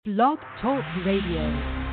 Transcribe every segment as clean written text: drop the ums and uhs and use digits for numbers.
Blog Talk Radio.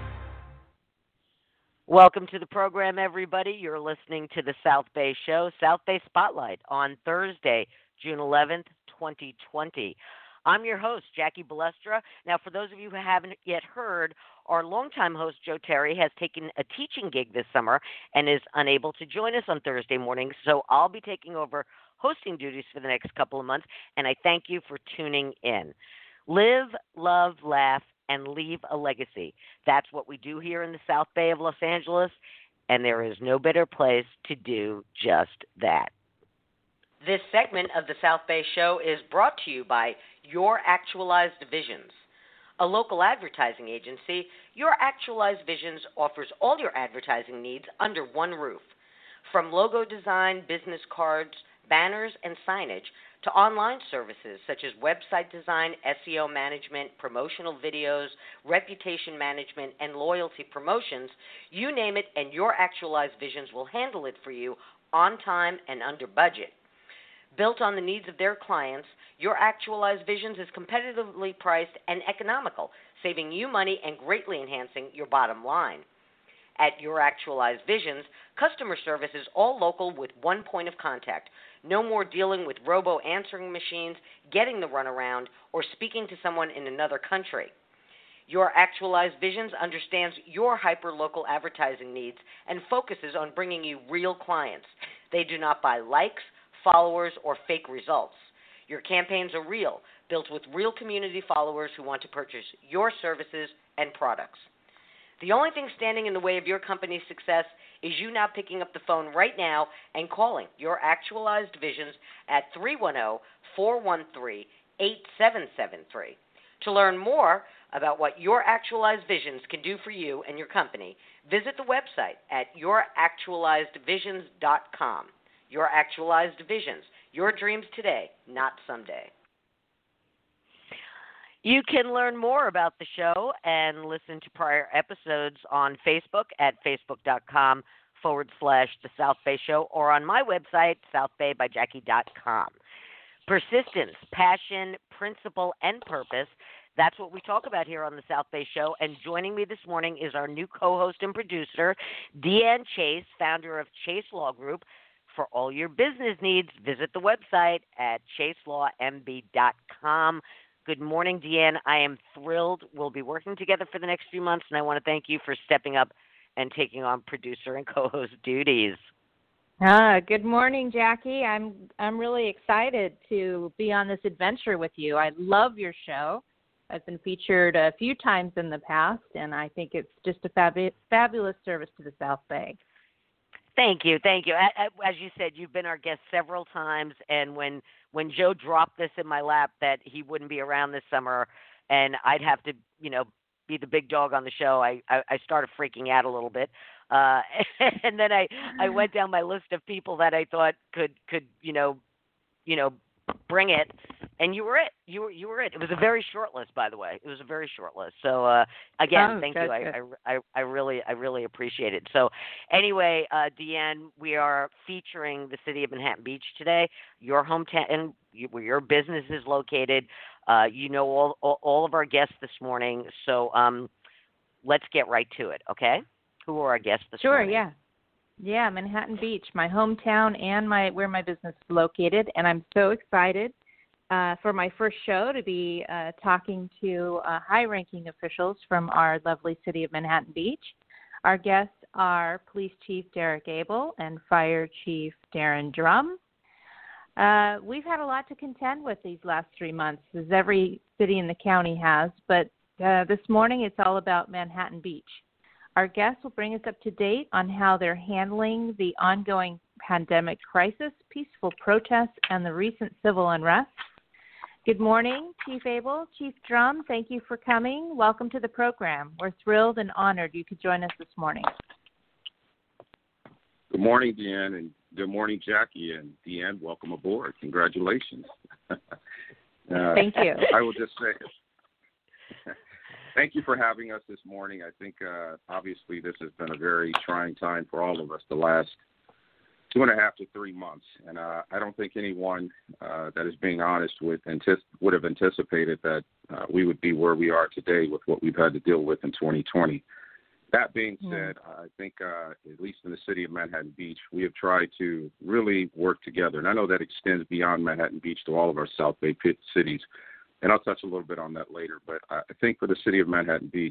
Welcome to the program, everybody. You're listening to the South Bay Show, South Bay Spotlight, on Thursday, June 11th, 2020. I'm your host, Jackie Balestra. Now, for those of you who haven't yet heard, our longtime host, Joe Terry, has taken a teaching gig this summer and is unable to join us on Thursday mornings, so I'll be taking over hosting duties for the next couple of months, and I thank you for tuning in. Live, love, laugh, and leave a legacy. That's what we do here in the South Bay of Los Angeles, and there is no better place to do just that. This segment of the South Bay Show is brought to you by Your Actualized Visions. A local advertising agency, Your Actualized Visions offers all your advertising needs under one roof. From logo design, business cards, banners, and signage, to online services such as website design, SEO management, promotional videos, reputation management, and loyalty promotions, you name it, and Your Actualized Visions will handle it for you on time and under budget. Built on the needs of their clients, Your Actualized Visions is competitively priced and economical, saving you money and greatly enhancing your bottom line. At Your Actualized Visions, customer service is all local with one point of contact. No more dealing with robo-answering machines, getting the runaround, or speaking to someone in another country. Your Actualized Visions understands your hyper-local advertising needs and focuses on bringing you real clients. They do not buy likes, followers, or fake results. Your campaigns are real, built with real community followers who want to purchase your services and products. The only thing standing in the way of your company's success is you now picking up the phone right now and calling Your Actualized Visions at 310-413-8773. To learn more about what Your Actualized Visions can do for you and your company, visit the website at youractualizedvisions.com. Your Actualized Visions, your dreams today, not someday. You can learn more about the show and listen to prior episodes on Facebook at facebook.com/The South Bay Show or on my website, southbaybyjackie.com. Persistence, passion, principle, and purpose. That's what we talk about here on the South Bay Show. And joining me this morning is our new co-host and producer, Deanne Chase, founder of Chase Law Group. For all your business needs, visit the website at chaselawmb.com. Good morning, Deanne. I am thrilled. We'll be working together for the next few months, and I want to thank you for stepping up and taking on producer and co-host duties. Good morning, Jackie. I'm really excited to be on this adventure with you. I love your show. I've been featured a few times in the past, and I think it's just a fabulous service to the South Bay. Thank you. As you said, you've been our guest several times, and when Joe dropped this in my lap that he wouldn't be around this summer and I'd have to, be the big dog on the show, I started freaking out a little bit. And then I went down my list of people that I thought could bring it, and you were it. You were it. It was a very short list, by the way. It was a very short list. So again, thank you. I really appreciate it. So anyway, Deanne, we are featuring the city of Manhattan Beach today, your hometown, where your business is located. All of our guests this morning. So let's get right to it. Okay, who are our guests this morning? Sure. Yeah, Manhattan Beach, my hometown and where my business is located, and I'm so excited for my first show to be talking to high-ranking officials from our lovely city of Manhattan Beach. Our guests are Police Chief Derek Abel and Fire Chief Darren Drum. We've had a lot to contend with these last 3 months, as every city in the county has, but this morning it's all about Manhattan Beach. Our guests will bring us up to date on how they're handling the ongoing pandemic crisis, peaceful protests, and the recent civil unrest. Good morning, Chief Abel. Chief Drum, thank you for coming. Welcome to the program. We're thrilled and honored you could join us this morning. Good morning, Deanne, and good morning, Jackie. And Deanne, welcome aboard. Congratulations. Thank you. I will just say thank you for having us this morning. I think obviously this has been a very trying time for all of us the last 2.5 to 3 months. And I don't think anyone that is being honest would have anticipated that we would be where we are today with what we've had to deal with in 2020. That being said, I think at least in the city of Manhattan Beach, we have tried to really work together. And I know that extends beyond Manhattan Beach to all of our South Bay Pit cities. And I'll touch a little bit on that later. But I think for the city of Manhattan Beach,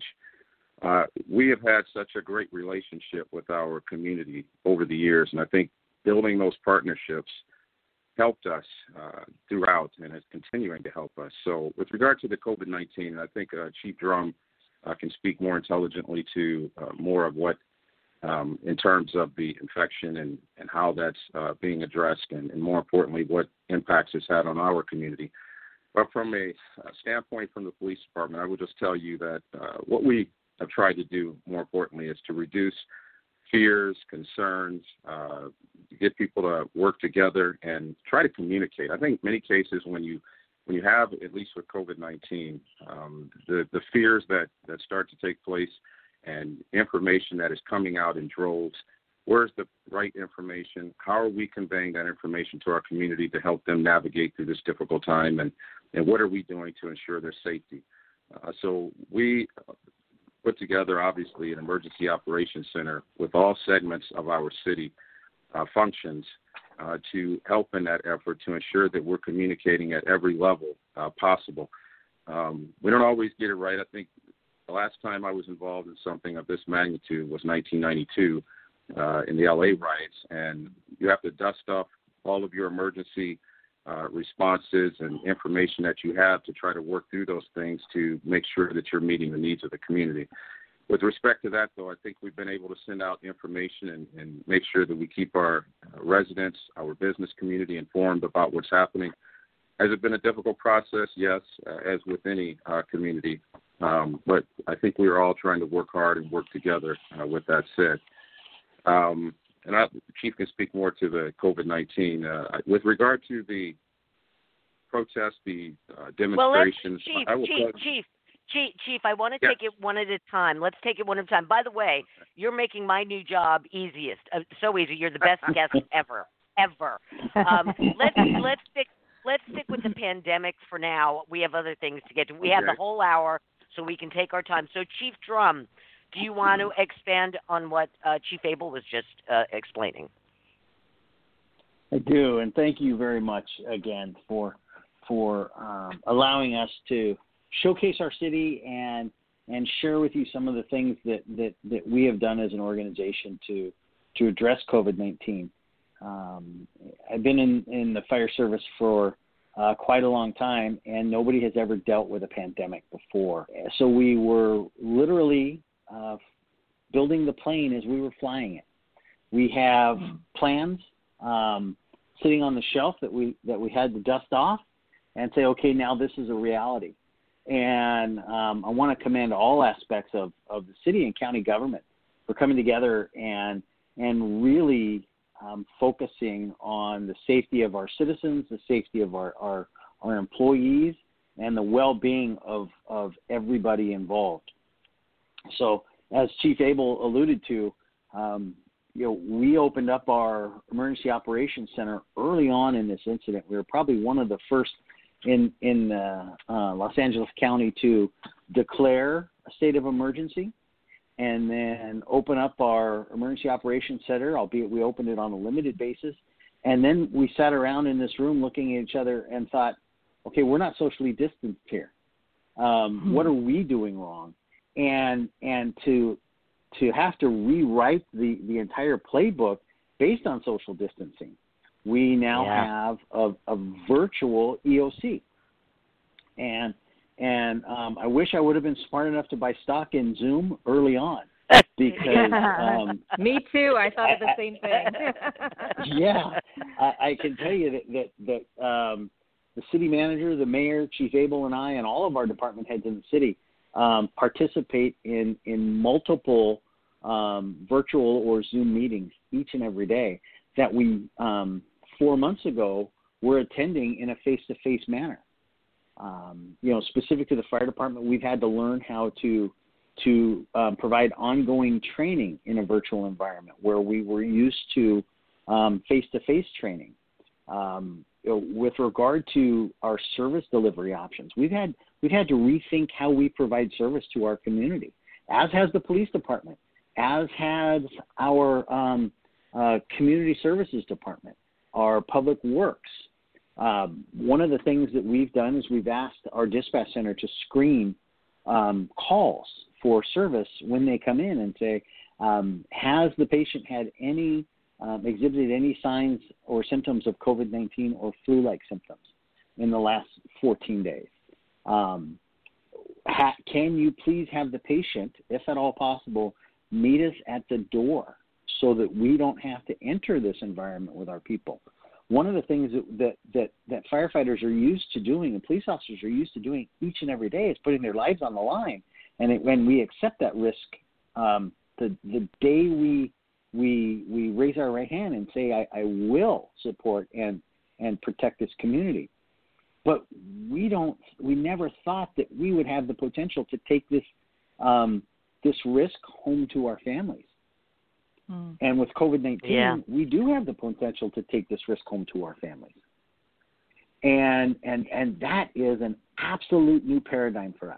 we have had such a great relationship with our community over the years. And I think building those partnerships helped us throughout and is continuing to help us. So with regard to the COVID-19, I think Chief Drum can speak more intelligently to more of what, in terms of the infection and how that's being addressed, and more importantly, what impacts it's had on our community. But from a standpoint from the police department, I would just tell you that what we have tried to do, more importantly, is to reduce fears, concerns, get people to work together and try to communicate. I think many cases when you have, at least with COVID-19, the fears that start to take place and information that is coming out in droves, where's the right information? How are we conveying that information to our community to help them navigate through this difficult time? And what are we doing to ensure their safety? So we put together, obviously, an emergency operations center with all segments of our city functions to help in that effort to ensure that we're communicating at every level possible. We don't always get it right. I think the last time I was involved in something of this magnitude was 1992 in the LA riots, and you have to dust off all of your emergency responses and information that you have to try to work through those things to make sure that you're meeting the needs of the community. With respect to that, though, I think we've been able to send out information and make sure that we keep our residents, our business community informed about what's happening. Has it been a difficult process? Yes, as with any community. But I think we are all trying to work hard and work together with that said. And the Chief can speak more to the COVID-19. With regard to the protests, the demonstrations. Chief, I want to take it one at a time. Let's take it one at a time. By the way, you're making my new job easiest. So easy. You're the best guest ever. Let's stick with the pandemic for now. We have other things to get to. We have the whole hour, so we can take our time. So, Chief Drum, do you want to expand on what Chief Abel was just explaining? I do, and thank you very much again for allowing us to showcase our city and share with you some of the things that we have done as an organization to address COVID-19. I've been in the fire service for quite a long time, and nobody has ever dealt with a pandemic before. So we were literally building the plane as we were flying it. We have plans sitting on the shelf that we had to dust off and say, okay, now this is a reality. And I want to commend all aspects of the city and county government for coming together and really focusing on the safety of our citizens, the safety of our employees, and the well-being of everybody involved. So, as Chief Abel alluded to, we opened up our Emergency Operations Center early on in this incident. We were probably one of the first in Los Angeles County to declare a state of emergency and then open up our Emergency Operations Center, albeit we opened it on a limited basis. And then we sat around in this room looking at each other and thought, okay, we're not socially distanced here. What are we doing wrong? And to have to rewrite the entire playbook based on social distancing. We now have a virtual EOC. And I wish I would have been smart enough to buy stock in Zoom early on. Because me too. I thought of the same thing. Yeah, I can tell you that the city manager, the mayor, Chief Abel, and I, and all of our department heads in the city participate in multiple virtual or Zoom meetings each and every day that we 4 months ago were attending in a face-to-face manner. Specific to the fire department, we've had to learn how to provide ongoing training in a virtual environment where we were used to face-to-face training. with regard to our service delivery options, we've had to rethink how we provide service to our community, as has the police department, as has our community services department, our public works. One of the things that we've done is we've asked our dispatch center to screen calls for service when they come in and say, has the patient had any exhibited any signs or symptoms of COVID-19 or flu-like symptoms in the last 14 days? Can you please have the patient, if at all possible, meet us at the door so that we don't have to enter this environment with our people? One of the things that firefighters are used to doing and police officers are used to doing each and every day is putting their lives on the line. And when we accept that risk, the day we raise our right hand and say, I will support and protect this community. But we never thought that we would have the potential to take this risk home to our families. And with COVID-19, we do have the potential to take this risk home to our families. And that is an absolute new paradigm for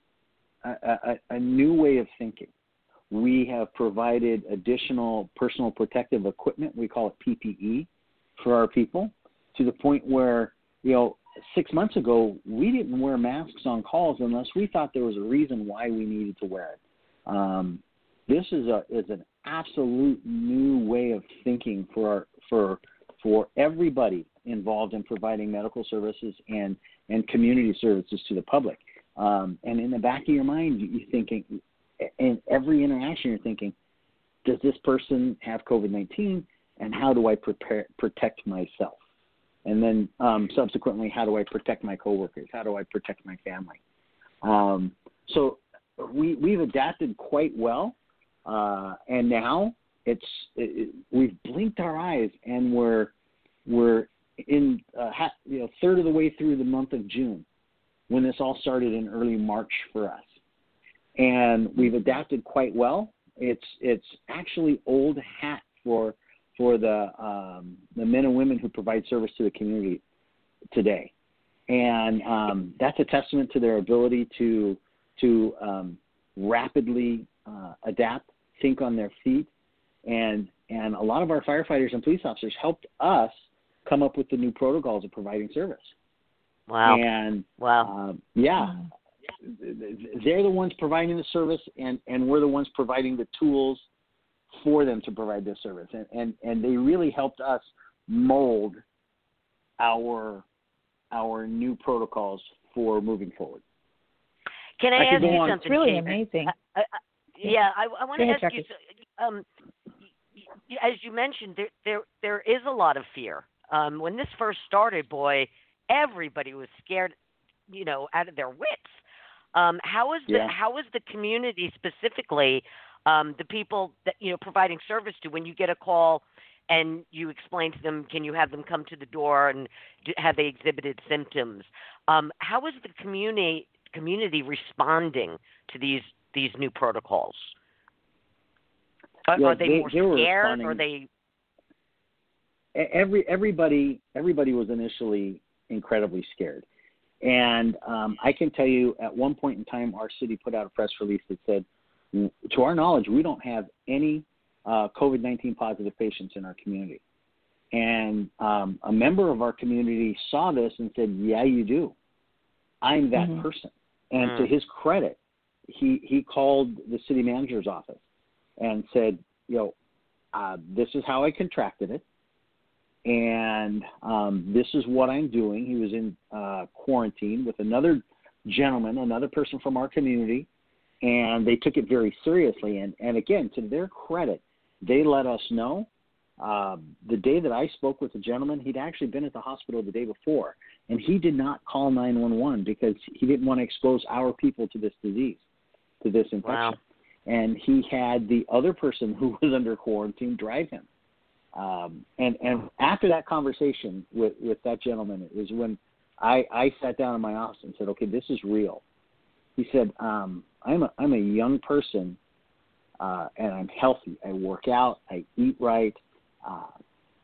us, a new way of thinking. We have provided additional personal protective equipment, we call it PPE, for our people, to the point where, 6 months ago, we didn't wear masks on calls unless we thought there was a reason why we needed to wear it. This is an absolute new way of thinking for everybody involved in providing medical services and community services to the public. And in the back of your mind, you're thinking, in every interaction, you're thinking, does this person have COVID-19, and how do I protect myself? And then subsequently, how do I protect my coworkers? How do I protect my family? So we've adapted quite well, and now we've blinked our eyes, and we're in third of the way through the month of June, when this all started in early March for us. And we've adapted quite well. It's actually old hat for the men and women who provide service to the community today, and that's a testament to their ability to rapidly adapt, think on their feet, and a lot of our firefighters and police officers helped us come up with the new protocols of providing service. Wow! And Yeah. They're the ones providing the service, and we're the ones providing the tools for them to provide this service. And they really helped us mold our new protocols for moving forward. Can I ask you something? It's really amazing. I want to ask Jackie. you, as you mentioned, there is a lot of fear. When this first started, boy, everybody was scared, out of their wits. How is the community specifically, the people that providing service to, when you get a call and you explain to them, can you have them come to the door, and have they exhibited symptoms? How is the community responding to these new protocols? Are they more scared? Or are they? Everybody was initially incredibly scared. And I can tell you, at one point in time, our city put out a press release that said, to our knowledge, we don't have any COVID-19 positive patients in our community. And a member of our community saw this and said, yeah, you do. I'm that person. And to his credit, he called the city manager's office and said, this is how I contracted it. And this is what I'm doing. He was in quarantine with another gentleman, another person from our community, and they took it very seriously. And again, to their credit, they let us know. The day that I spoke with the gentleman, he'd actually been at the hospital the day before, and he did not call 911 because he didn't want to expose our people to this disease, to this infection. Wow. And he had the other person who was under quarantine drive him. And after that conversation with that gentleman, it was when I sat down in my office and said, okay, this is real. He said, I'm a young person, and I'm healthy. I work out, I eat right,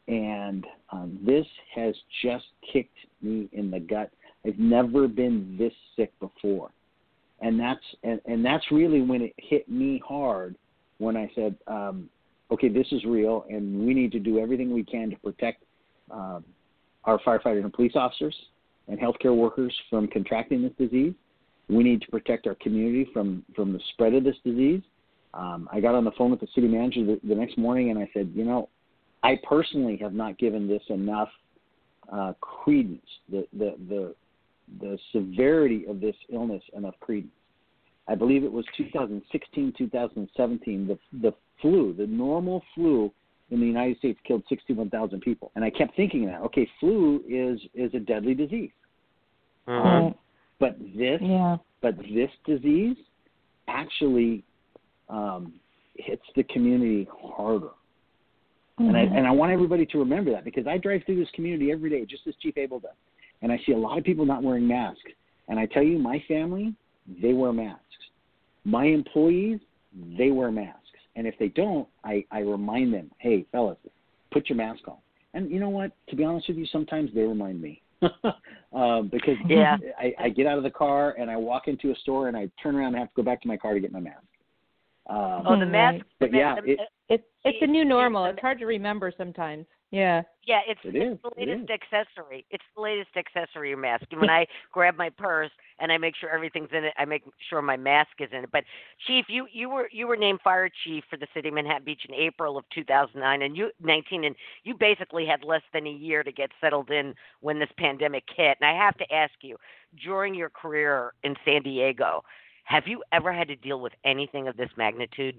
And this has just kicked me in the gut. I've never been this sick before. And that's really when it hit me hard, when I said, okay, this is real, and we need to do everything we can to protect our firefighters and police officers and healthcare workers from contracting this disease. We need to protect our community from the spread of this disease. I got on the phone with the city manager the next morning, and I said, I personally have not given this enough credence, the severity of this illness enough credence. I believe it was 2016, 2017, the flu, the normal flu in the United States killed 61,000 people. And I kept thinking that, okay, flu is a deadly disease. Mm-hmm. But this disease actually hits the community harder. Mm-hmm. And I want everybody to remember that, because I drive through this community every day, just as Chief Abel does. And I see a lot of people not wearing masks. And I tell you, my family, they wear masks. My employees, they wear masks. And if they don't, I remind them, hey, fellas, put your mask on. And you know what? To be honest with you, sometimes they remind me. Because I get out of the car and I walk into a store and I turn around and have to go back to my car to get my mask. The mask. But it's a new normal. It's hard to remember sometimes. Yeah. Yeah, it's the latest accessory. It's the latest accessory, your mask. When I grab my purse and I make sure everything's in it, I make sure my mask is in it. But Chief, you were named fire chief for the city of Manhattan Beach in April of 2009, and you basically had less than a year to get settled in when this pandemic hit. And I have to ask you, during your career in San Diego, have you ever had to deal with anything of this magnitude?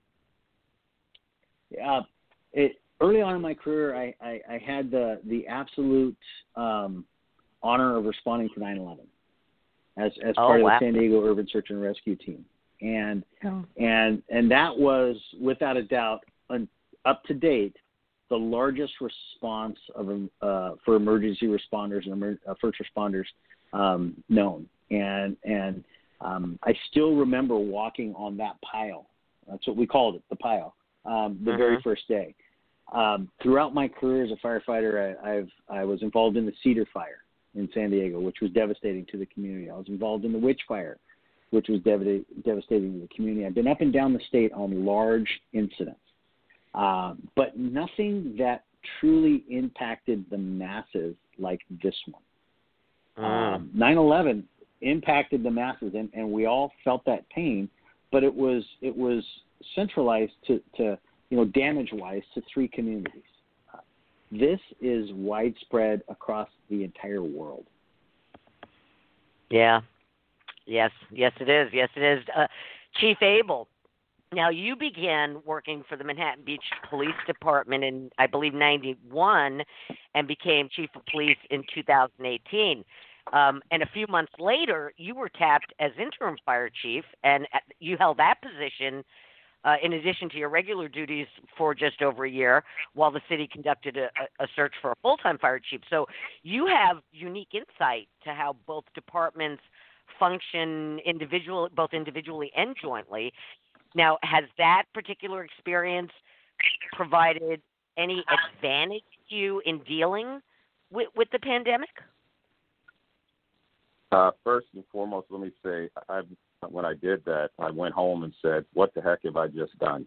Early on in my career, I had the absolute honor of responding to 9/11 as part of the San Diego Urban Search and Rescue Team, and that was without a doubt, up to date, the largest response for emergency responders and first responders known. And I still remember walking on that pile. That's what we called it, the pile, the very first day. Throughout my career as a firefighter, I was involved in the Cedar Fire in San Diego, which was devastating to the community. I was involved in the Witch Fire, which was devastating to the community. I've been up and down the state on large incidents, but nothing that truly impacted the masses like this one. 9/11 impacted the masses, and we all felt that pain, but it was centralized to damage-wise to 3 communities. This is widespread across the entire world. Yeah. Yes, it is. Yes, it is. Chief Abel, now you began working for the Manhattan Beach Police Department in, I believe, 91 and became chief of police in 2018. And a few months later, you were tapped as interim fire chief, and you held that position in addition to your regular duties for just over a year while the city conducted a search for a full-time fire chief. So you have unique insight to how both departments function both individually and jointly. Now, has that particular experience provided any advantage to you in dealing with the pandemic? First and foremost, let me say, when I did that, I went home and said, "What the heck have I just done?"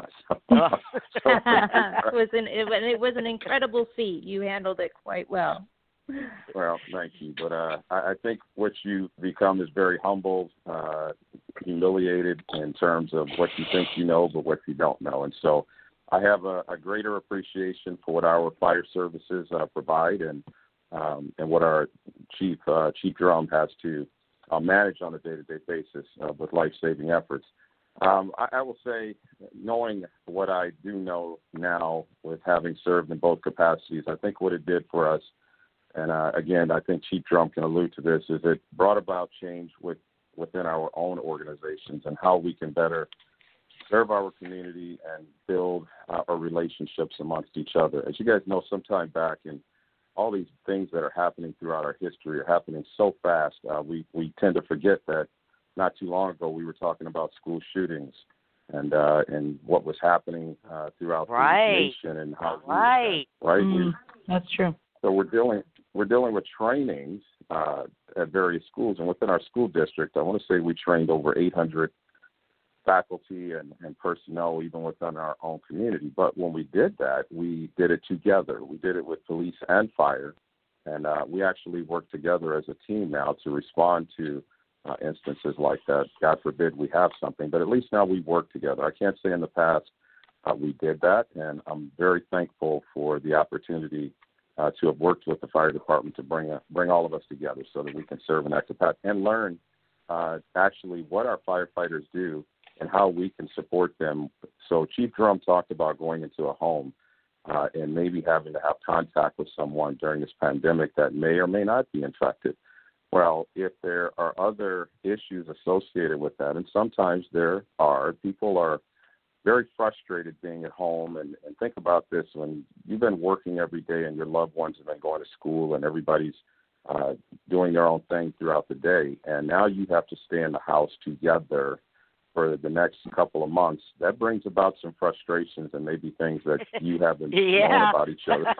It was an incredible feat. You handled it quite well. Well, thank you. But I think what you become is very humble, humiliated in terms of what you think you know, but what you don't know. And so I have a greater appreciation for what our fire services provide and what our Chief Drum has to manage on a day-to-day basis with life-saving efforts. I will say, knowing what I do know now with having served in both capacities, I think what it did for us, and again, I think Chief Drum can allude to this, is it brought about change within our own organizations and how we can better serve our community and build our relationships amongst each other. As you guys know, sometime back, and all these things that are happening throughout our history are happening so fast, we tend to forget that not too long ago we were talking about school shootings and what was happening throughout the nation and how That's true. So we're dealing with trainings at various schools, and within our school district, I want to say we trained over 800 faculty and personnel, even within our own community. But when we did that, we did it together. We did it with police and fire, and we actually work together as a team now to respond to instances like that. God forbid we have something, but at least now we work together. I can't say in the past we did that, and I'm very thankful for the opportunity to have worked with the fire department to bring all of us together so that we can serve in that capacity and learn actually what our firefighters do and how we can support them. So Chief Drum talked about going into a home and maybe having to have contact with someone during this pandemic that may or may not be infected. Well, if there are other issues associated with that, and sometimes there are, people are very frustrated being at home. And think about this, when you've been working every day and your loved ones have been going to school and everybody's doing their own thing throughout the day, and now you have to stay in the house together for the next couple of months, that brings about some frustrations and maybe things that you haven't known about each other.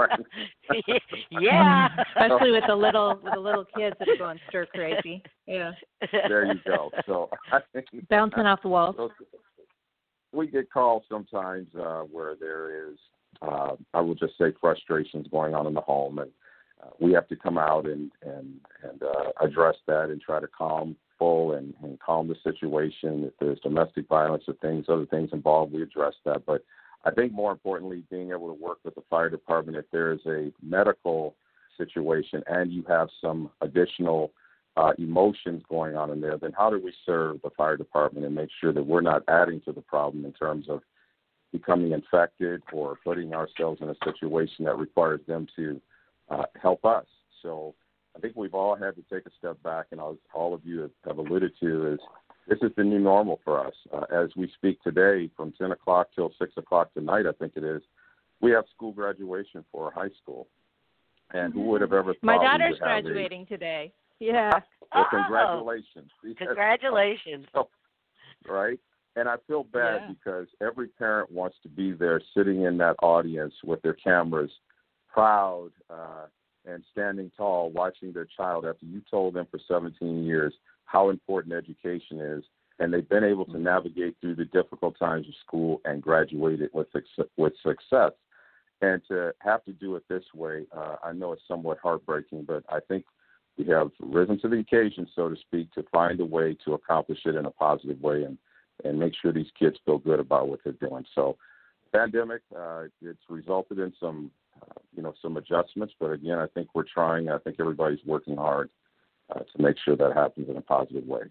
Yeah. Especially with the little kids that are going stir crazy. Yeah. There you go. So I think bouncing off the walls. So we get calls sometimes where there is, I would just say, frustrations going on in the home, and we have to come out and address that and try to calm the situation. If there's domestic violence or other things involved, we address that. But I think more importantly, being able to work with the fire department, if there is a medical situation and you have some additional emotions going on in there, then how do we serve the fire department and make sure that we're not adding to the problem in terms of becoming infected or putting ourselves in a situation that requires them to help us. So I think we've all had to take a step back, and as all of you have alluded to, is this is the new normal for us. As we speak today, from 10 o'clock till 6 o'clock tonight, I think it is, we have school graduation for our high school. And who would have ever thought my daughter's graduating today. Yeah. Well, congratulations. Congratulations. Right? And I feel bad because every parent wants to be there sitting in that audience with their cameras, proud and standing tall, watching their child after you told them for 17 years how important education is, and they've been able to navigate through the difficult times of school and graduate it with success. And to have to do it this way, I know it's somewhat heartbreaking, but I think we have risen to the occasion, so to speak, to find a way to accomplish it in a positive way and make sure these kids feel good about what they're doing. So pandemic, it's resulted in some adjustments, but again, I think we're trying. I think everybody's working hard to make sure that happens in a positive way.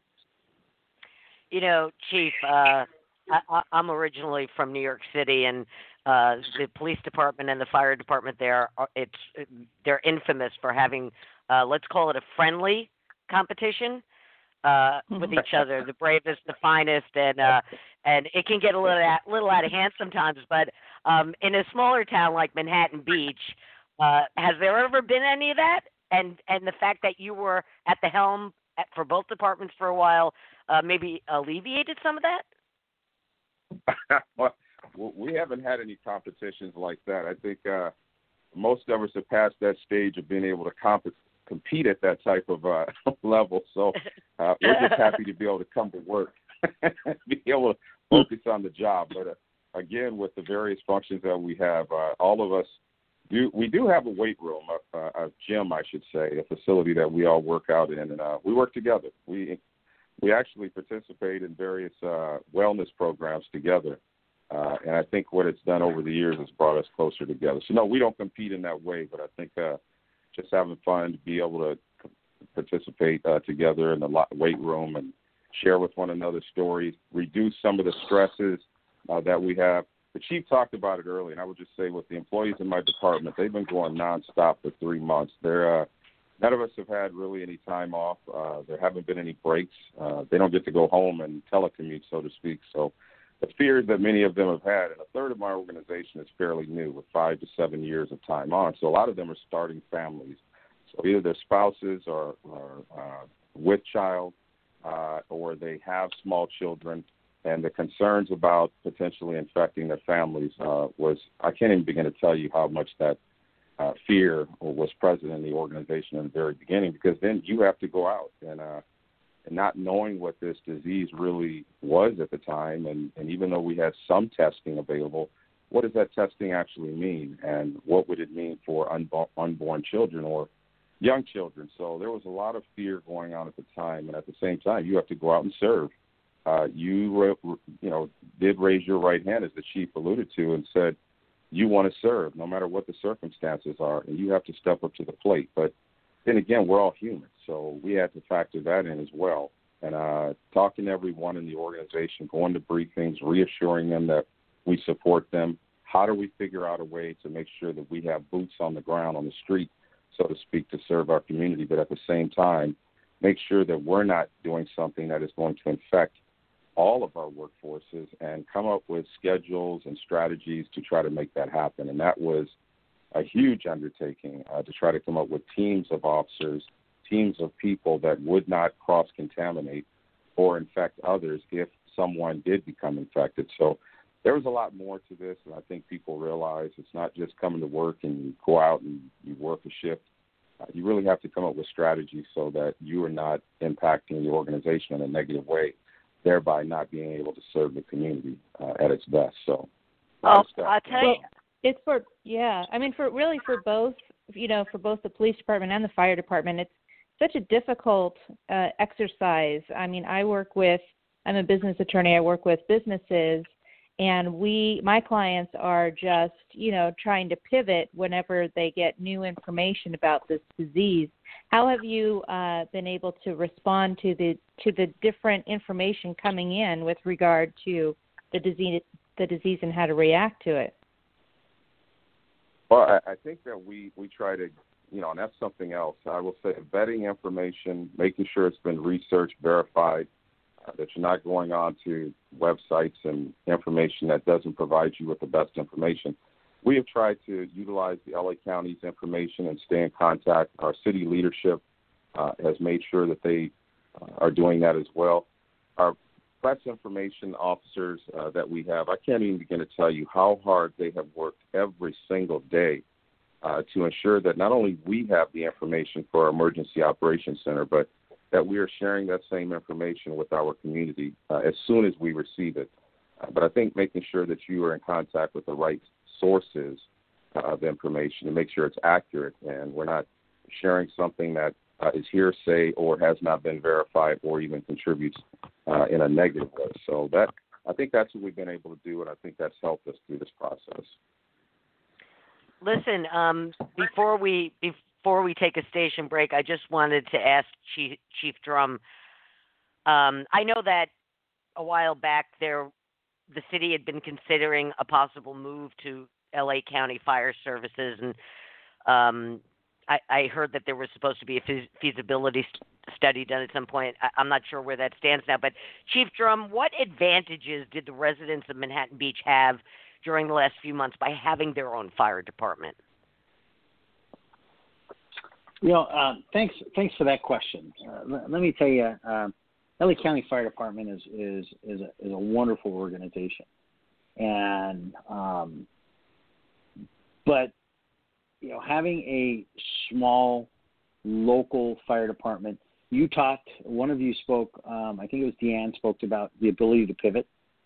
You know, Chief, I'm originally from New York City, and the police department and the fire department there, they're infamous for having, let's call it a friendly competition with each other, the bravest, the finest, and it can get a little out of hand sometimes. But in a smaller town like Manhattan Beach, has there ever been any of that? And the fact that you were at the helm for both departments for a while maybe alleviated some of that? Well, we haven't had any competitions like that. I think most of us have passed that stage of being able to compete at that type of level. So we're just happy to be able to come to work, be able to focus on the job. But again, with the various functions that we have, all of us we do have a weight room, a gym, I should say, a facility that we all work out in, and we work together. We actually participate in various wellness programs together. And I think what it's done over the years has brought us closer together. So, no, we don't compete in that way, but I think just having fun to be able to participate together in the weight room and share with one another stories, reduce some of the stresses that we have. The chief talked about it earlier, and I would just say with the employees in my department, they've been going nonstop for 3 months. None of us have had really any time off. There haven't been any breaks. They don't get to go home and telecommute, so to speak. So the fears that many of them have had, and a third of my organization is fairly new with 5 to 7 years of time on. So a lot of them are starting families. So either their spouses are with child or they have small children. and the concerns about potentially infecting their families I can't even begin to tell you how much that fear was present in the organization in the very beginning, because then you have to go out and not knowing what this disease really was at the time, and even though we had some testing available, what does that testing actually mean, and what would it mean for unborn children or young children? So there was a lot of fear going on at the time, and at the same time, you have to go out and serve. You did raise your right hand, as the chief alluded to, and said you want to serve no matter what the circumstances are, and you have to step up to the plate. But then again, we're all human, so we had to factor that in as well. And talking to everyone in the organization, going to briefings, reassuring them that we support them. How do we figure out a way to make sure that we have boots on the ground, on the street, so to speak, to serve our community, but at the same time, make sure that we're not doing something that is going to infect all of our workforces, and come up with schedules and strategies to try to make that happen. And that was a huge undertaking, to try to come up with teams of officers, teams of people that would not cross-contaminate or infect others if someone did become infected. So there was a lot more to this, and I think people realize it's not just coming to work and you go out and you work a shift. You really have to come up with strategies so that you are not impacting the organization in a negative way, thereby not being able to serve the community at its best. So, I'll tell you. It's for both, for both the police department and the fire department. It's such a difficult exercise. I mean, I'm a business attorney. I work with businesses, and my clients are just, trying to pivot whenever they get new information about this disease. How have you been able to respond to the different information coming in with regard to the disease and how to react to it? Well, I think that we try to, and that's something else. I will say vetting information, making sure it's been researched, verified, that you're not going on to websites and information that doesn't provide you with the best information. We have tried to utilize the LA County's information and stay in contact. Our city leadership has made sure that they are doing that as well. Our press information officers that we have, I can't even begin to tell you how hard they have worked every single day to ensure that not only we have the information for our Emergency Operations Center, but that we are sharing that same information with our community as soon as we receive it. But I think making sure that you are in contact with the right sources of information to make sure it's accurate and we're not sharing something that is hearsay or has not been verified or even contributes in a negative way. So I think that's what we've been able to do, and I think that's helped us through this process. Listen, before we take a station break, I just wanted to ask Chief Drum. I know that a while back the city had been considering a possible move to LA County Fire Services, and I heard that there was supposed to be a feasibility study done at some point. I'm not sure where that stands now, but Chief Drum, what advantages did the residents of Manhattan Beach have during the last few months by having their own fire department? Thanks for that question. Let me tell you, LA County Fire Department is a wonderful organization, and but having a small local fire department, one of you spoke, I think it was Deanne, spoke about the ability to pivot.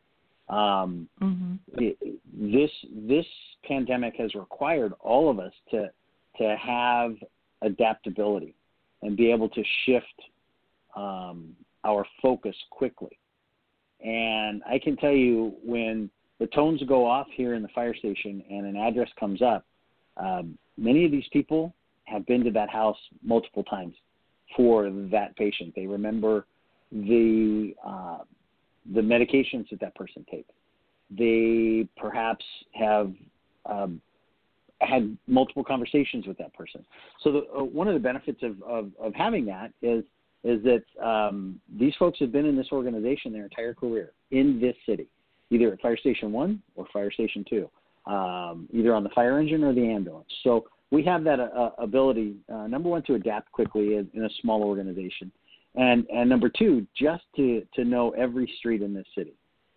This pandemic has required all of us to have adaptability and be able to shift our focus quickly. And I can tell you, when the tones go off here in the fire station and an address comes up, many of these people have been to that house multiple times for that patient. They remember the medications that person takes. They perhaps have had multiple conversations with that person. So one of the benefits of having that is that these folks have been in this organization their entire career in this city, either at Fire Station 1 or Fire Station 2, either on the fire engine or the ambulance. So we have that ability, number one, to adapt quickly in a small organization, and number two, just to know every street in this city.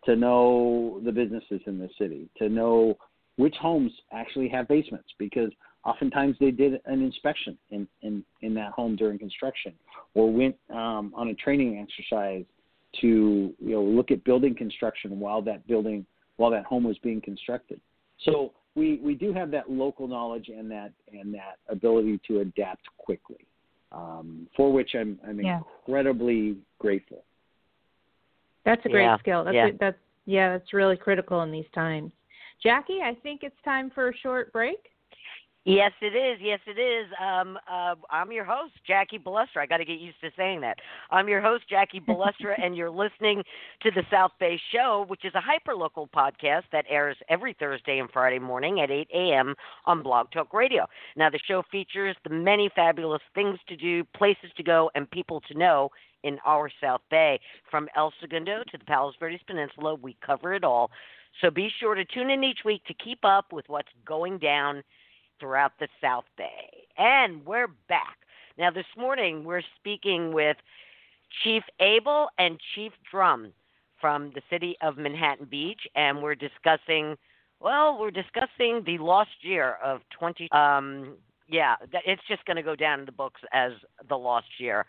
to know the businesses in the city, to know which homes actually have basements, because oftentimes they did an inspection in that home during construction, or went on a training exercise to look at building construction while that home was being constructed. So we do have that local knowledge and that ability to adapt quickly, for which I'm incredibly grateful. That's a great skill. That's really critical in these times. Jackie, I think it's time for a short break. Yes, it is. Yes, it is. I'm your host, Jackie Balestra. I got to get used to saying that. I'm your host, Jackie Balestra, and you're listening to the South Bay Show, which is a hyperlocal podcast that airs every Thursday and Friday morning at 8 a.m. on Blog Talk Radio. Now, the show features the many fabulous things to do, places to go, and people to know in our South Bay. From El Segundo to the Palos Verdes Peninsula, we cover it all. So be sure to tune in each week to keep up with what's going down throughout the South Bay. And we're back. Now, this morning, we're speaking with Chief Abel and Chief Drum from the city of Manhattan Beach, and we're discussing the lost year of 20. It's just going to go down in the books as the lost year.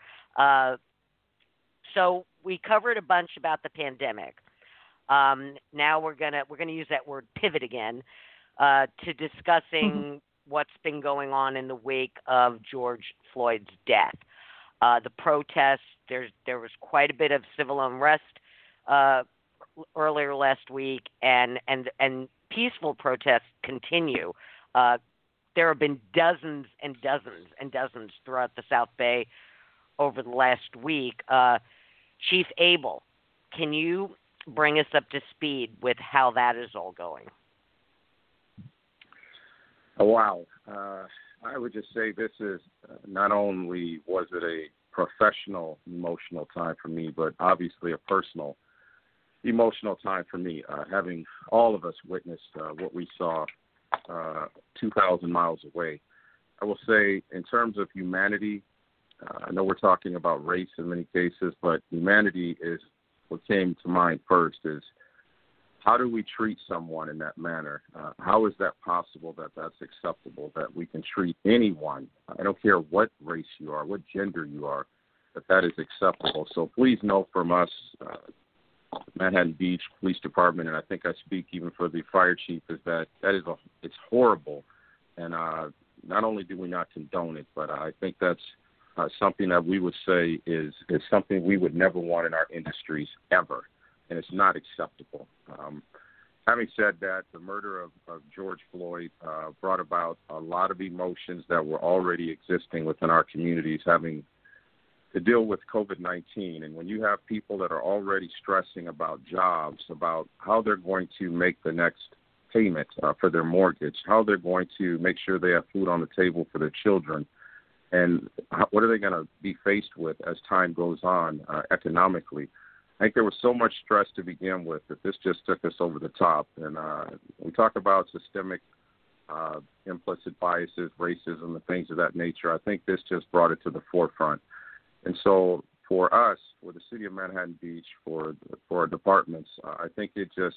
So we covered a bunch about the pandemic. Now we're gonna use that word pivot again to discussing what's been going on in the wake of George Floyd's death. The protests, there was quite a bit of civil unrest earlier last week, and peaceful protests continue. There have been dozens and dozens and dozens throughout the South Bay over the last week. Chief Abel, can you bring us up to speed with how that is all going? Wow. I would just say this is not only was it a professional, emotional time for me, but obviously a personal, emotional time for me, having all of us witnessed what we saw 2,000 miles away. I will say in terms of humanity, I know we're talking about race in many cases, but humanity is what came to mind first is how do we treat someone in that manner? How is that possible that that's acceptable, that we can treat anyone, I don't care what race you are, what gender you are, that is acceptable. So please know from us, Manhattan Beach Police Department, and I think I speak even for the fire chief, is that it's horrible. And not only do we not condone it, but I think that's something that we would say is something we would never want in our industries ever, and it's not acceptable. Having said that, the murder of George Floyd brought about a lot of emotions that were already existing within our communities, having to deal with COVID-19. And when you have people that are already stressing about jobs, about how they're going to make the next payment for their mortgage, how they're going to make sure they have food on the table for their children, and what are they going to be faced with as time goes on economically? I think there was so much stress to begin with that this just took us over the top. And we talk about systemic implicit biases, racism, and things of that nature. I think this just brought it to the forefront. And so for us, for the city of Manhattan Beach, for our departments, I think it just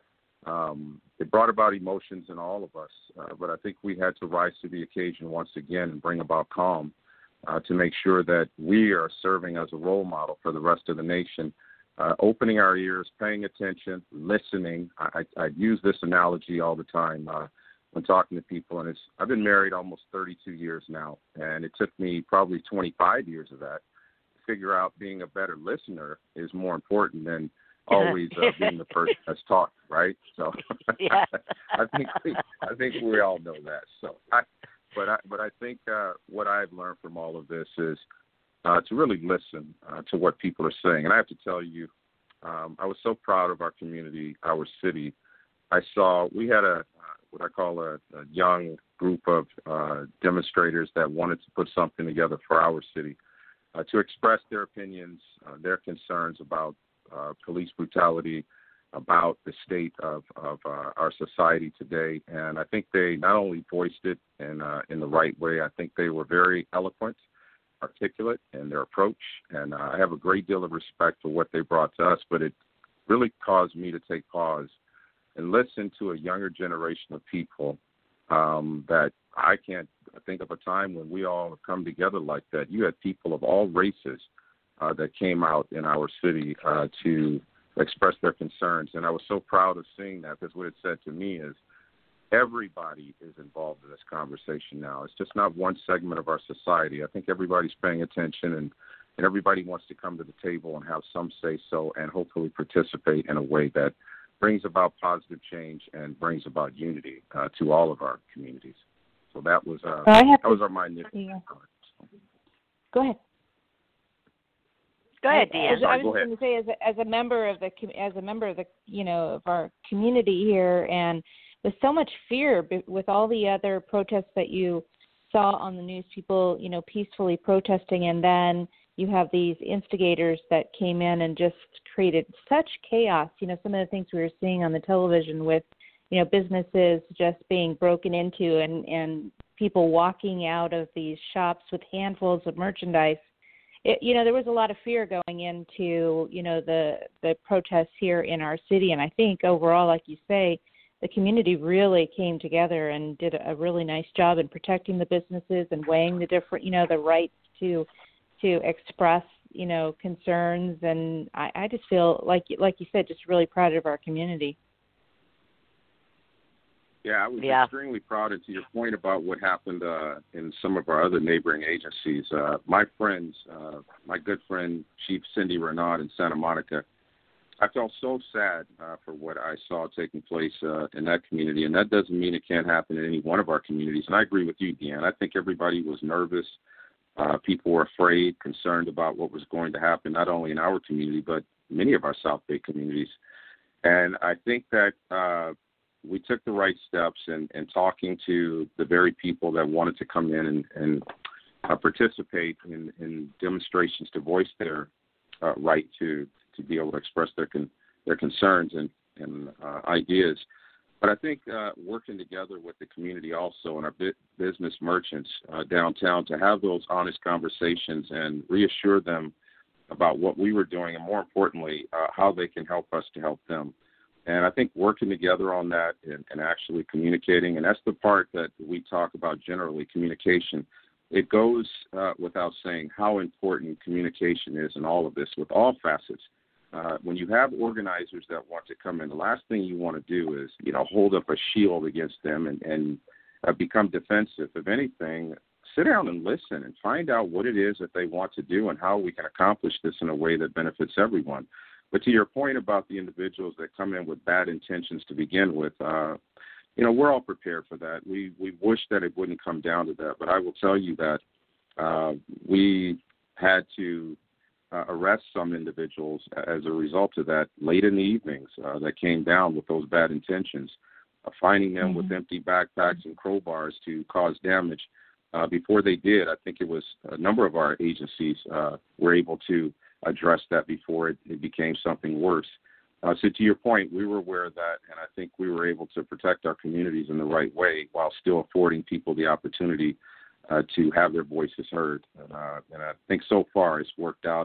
it brought about emotions in all of us, but I think we had to rise to the occasion once again and bring about calm to make sure that we are serving as a role model for the rest of the nation, opening our ears, paying attention, listening. I use this analogy all the time when talking to people, and I've been married almost 32 years now, and it took me probably 25 years of that to figure out being a better listener is more important than always being the person that's talking, right? So yeah. I think we all know that. So, but I think what I've learned from all of this is to really listen to what people are saying. And I have to tell you, I was so proud of our community, our city. We had what I call a young group of demonstrators that wanted to put something together for our city to express their opinions, their concerns about police brutality, about the state of our society today. And I think they not only voiced it in the right way, I think they were very eloquent, articulate in their approach. And I have a great deal of respect for what they brought to us, but it really caused me to take pause and listen to a younger generation of people that I can't think of a time when we all have come together like that. You had people of all races that came out in our city to express their concerns, and I was so proud of seeing that, because what it said to me is everybody is involved in this conversation now. It's just not one segment of our society. I think everybody's paying attention, and everybody wants to come to the table and have some say-so and hopefully participate in a way that brings about positive change and brings about unity to all of our communities. So that was our mind. Yeah. Go ahead. Go ahead, Deanne. I was just going to say, as a member of the of our community here, and with so much fear with all the other protests that you saw on the news, people peacefully protesting, and then you have these instigators that came in and just created such chaos. Some of the things we were seeing on the television with businesses just being broken into and people walking out of these shops with handfuls of merchandise. There was a lot of fear going into, the protests here in our city. And I think overall, like you say, the community really came together and did a really nice job in protecting the businesses and weighing the different, the rights to express, concerns. And I just feel like you said, just really proud of our community. Yeah, I was extremely proud. And to your point about what happened in some of our other neighboring agencies, my good friend, Chief Cindy Renaud in Santa Monica, I felt so sad for what I saw taking place in that community. And that doesn't mean it can't happen in any one of our communities. And I agree with you, Deanne. I think everybody was nervous. People were afraid, concerned about what was going to happen, not only in our community, but many of our South Bay communities. And I think that we took the right steps in talking to the very people that wanted to come in and participate in demonstrations to voice their right to be able to express their concerns and ideas. But I think working together with the community also and our business merchants downtown to have those honest conversations and reassure them about what we were doing and, more importantly, how they can help us to help them. And I think working together on that and actually communicating, and that's the part that we talk about generally, communication. It goes without saying how important communication is in all of this with all facets. When you have organizers that want to come in, the last thing you want to do is, hold up a shield against them and become defensive. If anything, sit down and listen and find out what it is that they want to do and how we can accomplish this in a way that benefits everyone. But to your point about the individuals that come in with bad intentions to begin with, we're all prepared for that. We wish that it wouldn't come down to that. But I will tell you that we had to arrest some individuals as a result of that late in the evenings that came down with those bad intentions, finding them with empty backpacks and crowbars to cause damage. Before they did, I think it was a number of our agencies were able to address that before it became something worse. So to your point, we were aware of that, and I think we were able to protect our communities in the right way while still affording people the opportunity to have their voices heard. And I think so far it's worked out.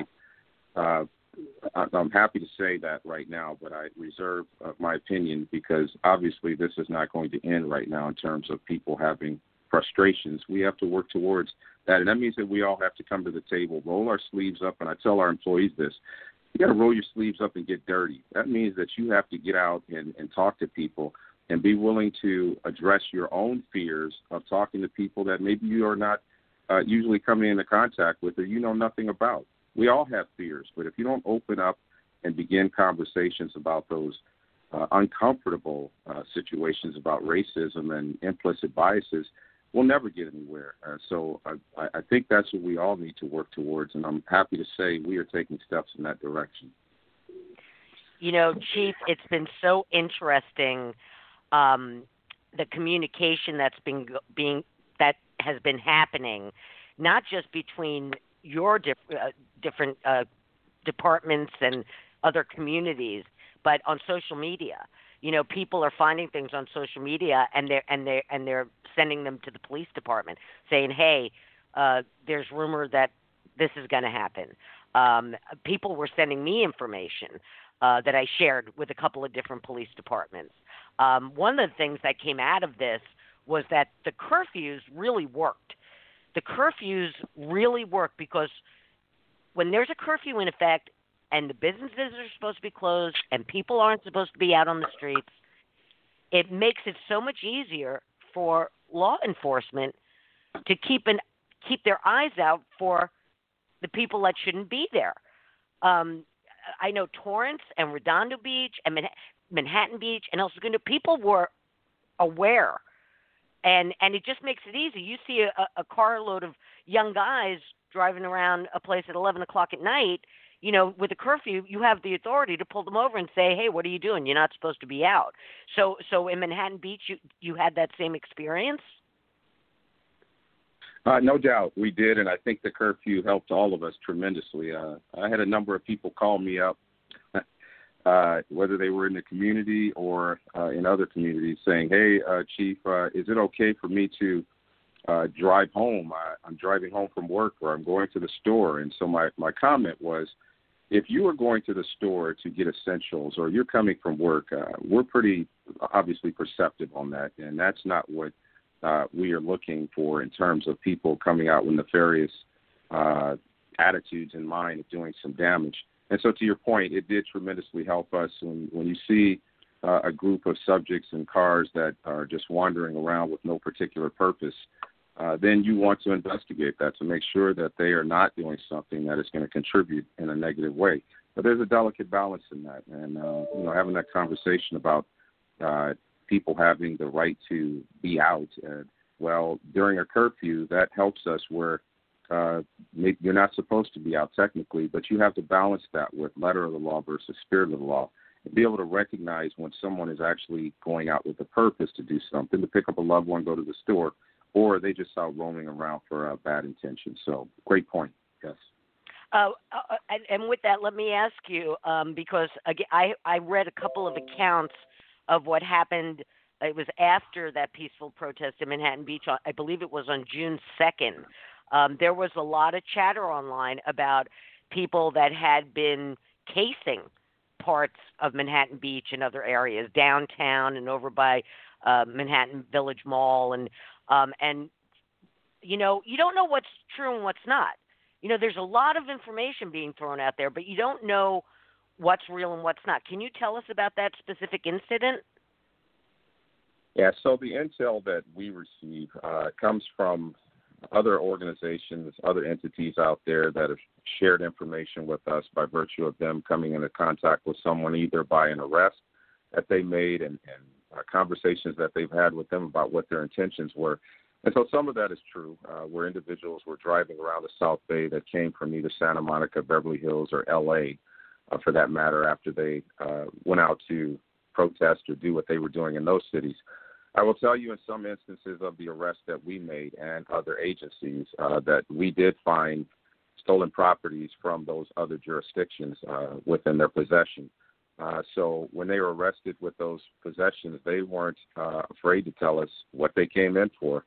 I'm happy to say that right now, but I reserve my opinion because obviously this is not going to end right now in terms of people having frustrations. We have to work towards that, and that means that we all have to come to the table, roll our sleeves up, and I tell our employees this, you got to roll your sleeves up and get dirty. That means that you have to get out and talk to people and be willing to address your own fears of talking to people that maybe you are not usually coming into contact with or you know nothing about. We all have fears, but if you don't open up and begin conversations about those uncomfortable situations about racism and implicit biases, we'll never get anywhere. So I think that's what we all need to work towards, and I'm happy to say we are taking steps in that direction. Chief, it's been so interesting, the communication that has been happening, not just between your different departments and other communities, but on social media. People are finding things on social media and they're sending them to the police department saying, hey, there's rumor that this is going to happen. People were sending me information that I shared with a couple of different police departments. One of the things that came out of this was that the curfews really worked. The curfews really work because when there's a curfew in effect and the businesses are supposed to be closed and people aren't supposed to be out on the streets, it makes it so much easier for law enforcement to keep their eyes out for the people that shouldn't be there. I know Torrance and Redondo Beach and Manhattan Beach and El Segundo, people were aware. And it just makes it easy. You see a carload of young guys driving around a place at 11 o'clock at night, with a curfew, you have the authority to pull them over and say, hey, what are you doing? You're not supposed to be out. So in Manhattan Beach, you had that same experience? No doubt we did, and I think the curfew helped all of us tremendously. I had a number of people call me up, whether they were in the community or in other communities, saying, hey, Chief, is it okay for me to drive home? I'm driving home from work or I'm going to the store. And so my comment was, if you are going to the store to get essentials or you're coming from work, we're pretty obviously perceptive on that, and that's not what we are looking for in terms of people coming out with nefarious attitudes in mind of doing some damage. And so to your point, it did tremendously help us when you see a group of subjects in cars that are just wandering around with no particular purpose, then you want to investigate that to make sure that they are not doing something that is going to contribute in a negative way. But there's a delicate balance in that. And, having that conversation about people having the right to be out, during a curfew, that helps us where you're not supposed to be out technically, but you have to balance that with letter of the law versus spirit of the law and be able to recognize when someone is actually going out with a purpose to do something, to pick up a loved one, go to the store, or they just out roaming around for bad intentions. So great point. Yes. And with that, let me ask you, because again, I read a couple of accounts of what happened. It was after that peaceful protest in Manhattan Beach. I believe it was on June 2nd. There was a lot of chatter online about people that had been casing parts of Manhattan Beach and other areas, downtown and over by Manhattan Village Mall. And you don't know what's true and what's not. There's a lot of information being thrown out there, but you don't know what's real and what's not. Can you tell us about that specific incident? Yeah, so the intel that we receive comes from other organizations, other entities out there that have shared information with us by virtue of them coming into contact with someone either by an arrest that they made and conversations that they've had with them about what their intentions were. And so some of that is true, where individuals were driving around the South Bay that came from either Santa Monica, Beverly Hills, or L.A., for that matter, after they went out to protest or do what they were doing in those cities. I will tell you in some instances of the arrests that we made and other agencies that we did find stolen properties from those other jurisdictions within their possession. So when they were arrested with those possessions, they weren't afraid to tell us what they came in for.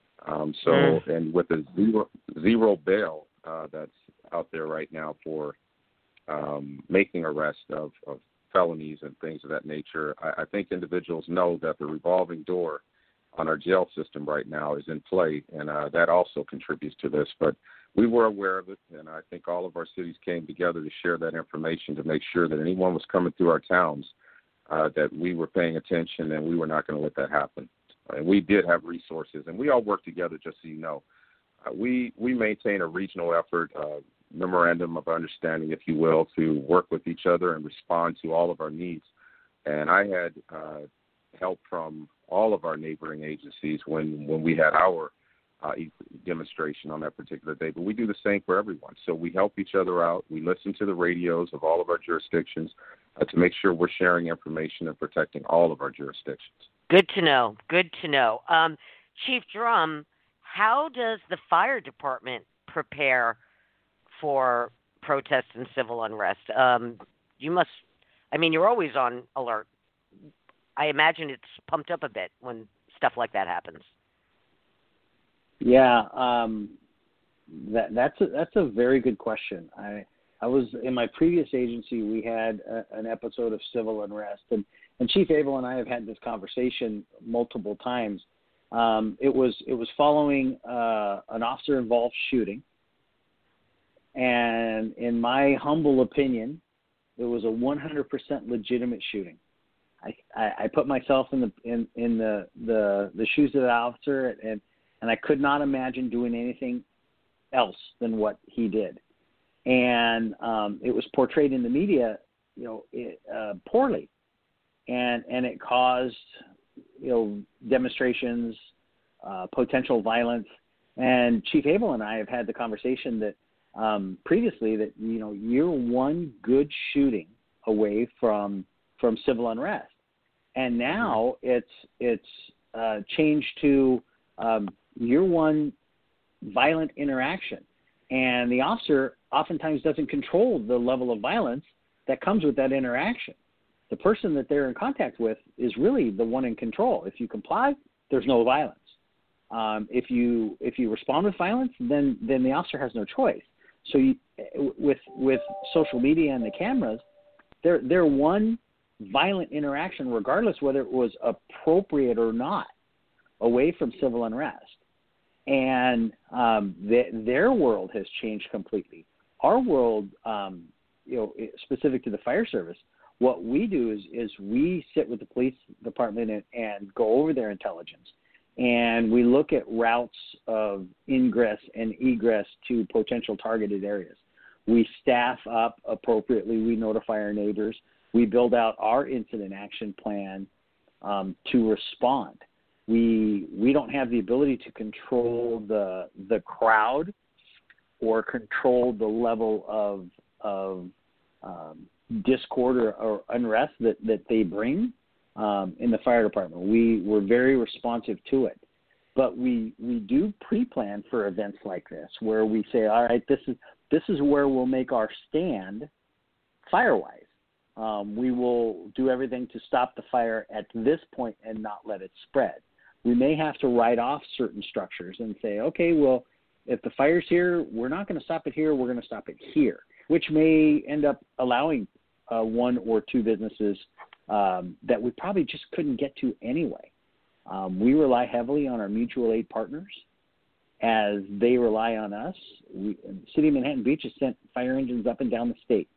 And with the zero bail that's out there right now for making arrests of felonies and things of that nature, I think individuals know that the revolving door on our jail system right now is in play, and that also contributes to this. But we were aware of it, and I think all of our cities came together to share that information to make sure that anyone was coming through our towns, that we were paying attention and we were not going to let that happen. And we did have resources, and we all work together, just so you know. We maintain a regional effort, memorandum of understanding, if you will, to work with each other and respond to all of our needs. And I had help from all of our neighboring agencies when we had our demonstration on that particular day. But we do the same for everyone. So we help each other out. We listen to the radios of all of our jurisdictions to make sure we're sharing information and protecting all of our jurisdictions. Good to know. Good to know. Chief Drum, how does the fire department prepare for protests and civil unrest? You're always on alert. I imagine it's pumped up a bit when stuff like that happens. Yeah, that's a very good question. in my previous agency. We had an episode of civil unrest, and Chief Abel and I have had this conversation multiple times. It was following an officer-involved shooting, and in my humble opinion, it was a 100% legitimate shooting. I put myself in the shoes of the officer, and I could not imagine doing anything else than what he did. And it was portrayed in the media, poorly, and it caused, demonstrations, potential violence. And Chief Abel and I have had the conversation that previously that you're one good shooting away from civil unrest, and now it's changed to you're one violent interaction, and the officer oftentimes doesn't control the level of violence that comes with that interaction. The person that they're in contact with is really the one in control. If you comply, there's no violence. If you respond with violence, then the officer has no choice. So with social media and the cameras, they're one violent interaction, regardless whether it was appropriate or not, away from civil unrest. And their world has changed completely. Our world, specific to the fire service, what we do is we sit with the police department and go over their intelligence, and we look at routes of ingress and egress to potential targeted areas. We staff up appropriately. We notify our neighbors. We build out our incident action plan to respond. We don't have the ability to control the crowd or control the level of discord or unrest that they bring in the fire department. We're very responsive to it, but we do pre-plan for events like this, where we say, all right, this is where we'll make our stand fire-wise. We will do everything to stop the fire at this point and not let it spread. We may have to write off certain structures and say, okay, well, if the fire's here, we're not going to stop it here, we're going to stop it here, which may end up allowing one or two businesses that we probably just couldn't get to anyway. We rely heavily on our mutual aid partners as they rely on us. The City of Manhattan Beach has sent fire engines up and down the state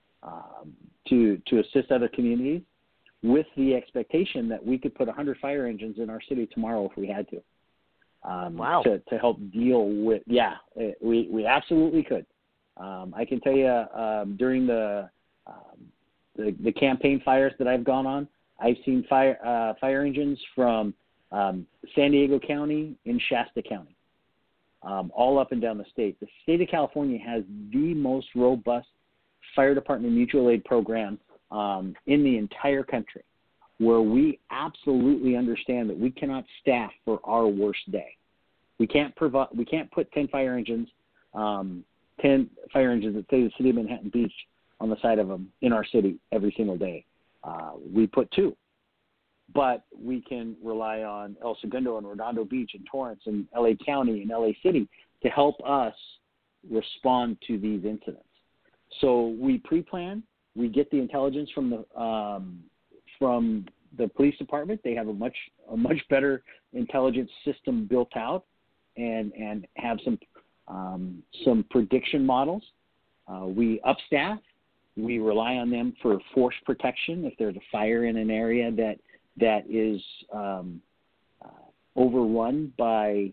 to assist other communities, with the expectation that we could put 100 fire engines in our city tomorrow if we had to. Wow. To help deal with, we absolutely could. I can tell you during the campaign fires that I've gone on, I've seen fire engines from San Diego County and Shasta County, all up and down the state. The state of California has the most robust fire department mutual aid program in the entire country, where we absolutely understand that we cannot staff for our worst day. We can't put 10 fire engines that say the City of Manhattan Beach on the side of them in our city every single day. We put 2, but we can rely on El Segundo and Redondo Beach and Torrance and LA County and LA City to help us respond to these incidents. So we pre-plan. We get the intelligence from the police department. They have a much better intelligence system built out, and have some prediction models. We upstaff. We rely on them for force protection if there's a fire in an area that is overrun by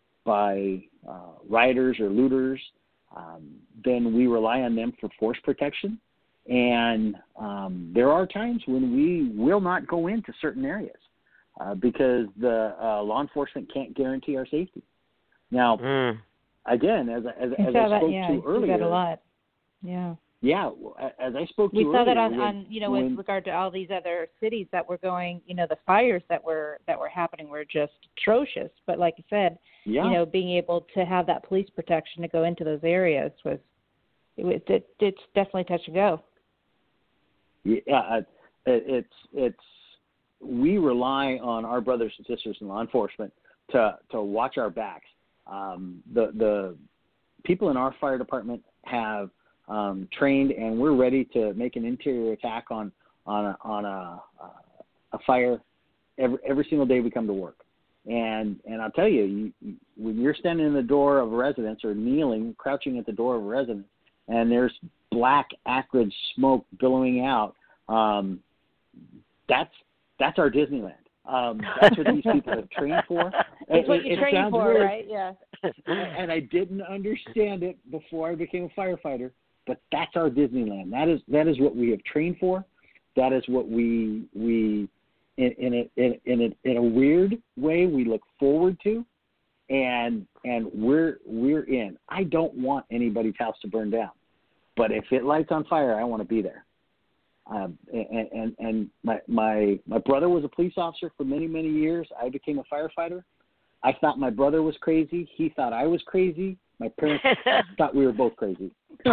rioters or looters. Then we rely on them for force protection. And there are times when we will not go into certain areas because the law enforcement can't guarantee our safety. Now, again, as I spoke to earlier, we got a lot. Yeah, as I spoke to we earlier, saw that on with regard to all these other cities that were going. The fires that were happening were just atrocious. But like you said, being able to have that police protection to go into those areas it's definitely touch and go. Yeah, we rely on our brothers and sisters in law enforcement to watch our backs. The people in our fire department have trained, and we're ready to make an interior attack on a fire every single day we come to work. And I'll tell you, when you're standing in the door of a residence or kneeling, crouching at the door of a residence, and there's black, acrid smoke billowing out, that's our Disneyland. That's what these people have trained for. It's what you train for, weird, right? Yeah. And I didn't understand it before I became a firefighter, but that's our Disneyland. That is what we have trained for. That is what we in a weird way we look forward to, and we're in. I don't want anybody's house to burn down, but if it lights on fire, I want to be there. And my brother was a police officer for many years. I became a firefighter. I thought my brother was crazy. He thought I was crazy. My parents thought we were both crazy.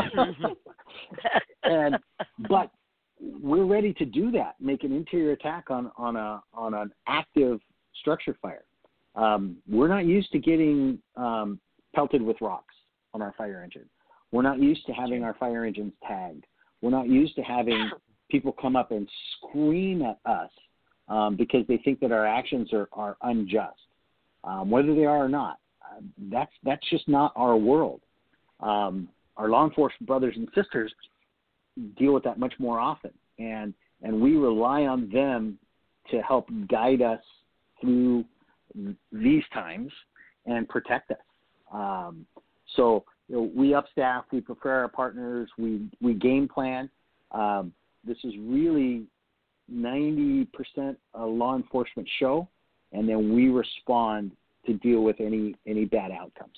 But we're ready to do that. Make an interior attack on an active structure fire. We're not used to getting pelted with rocks on our fire engine. We're not used to having our fire engines tagged. We're not used to having people come up and scream at us because they think that our actions are unjust, whether they are or not. That's just not our world. Our law enforcement brothers and sisters deal with that much more often, and we rely on them to help guide us through these times and protect us. So we upstaff, we prepare our partners, we game plan. This is really 90% a law enforcement show, and then we respond to deal with any bad outcomes.